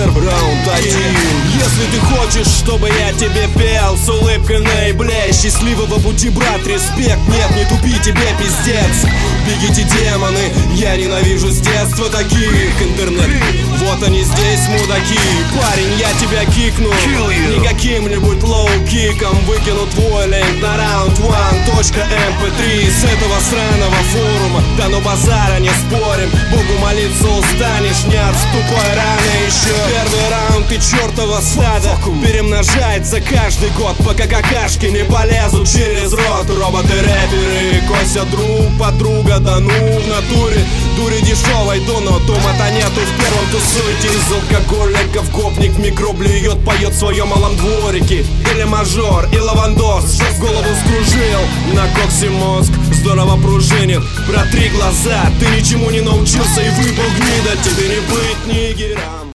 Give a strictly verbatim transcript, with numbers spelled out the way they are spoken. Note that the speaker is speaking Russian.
раунд один. Если ты хочешь, чтобы я тебе пел с улыбкой наиблей счастливого пути, брат, респект. Нет, не тупи, тебе пиздец. Бегите, демоны, я ненавижу с детства таких. Интернет, вот они здесь, мудаки. Парень, я тебя кикну не каким-нибудь лоу-киком. Выкину твой линк на раунд один точка эм пэ три с этого сраного форума. Да ну базара, не спорим, Богу молиться устанешь, не отступай рано еще. Первый раунд и чертова стада перемножается каждый год, пока какашки не полезут через рот. Роботы-рэперы косят друг подруга, да ну в натуре. Дури дешевой, то но тума-то нету. В первом тусуйте из алкоголиков. Гопник в микро блюет, поет в своем малом дворике. Или мажор, и лавандос, что в голову скружил. На коксе мозг здорово пружинит. Протри глаза, ты ничему не научился и выпал гнида. Тебе не быть нигером.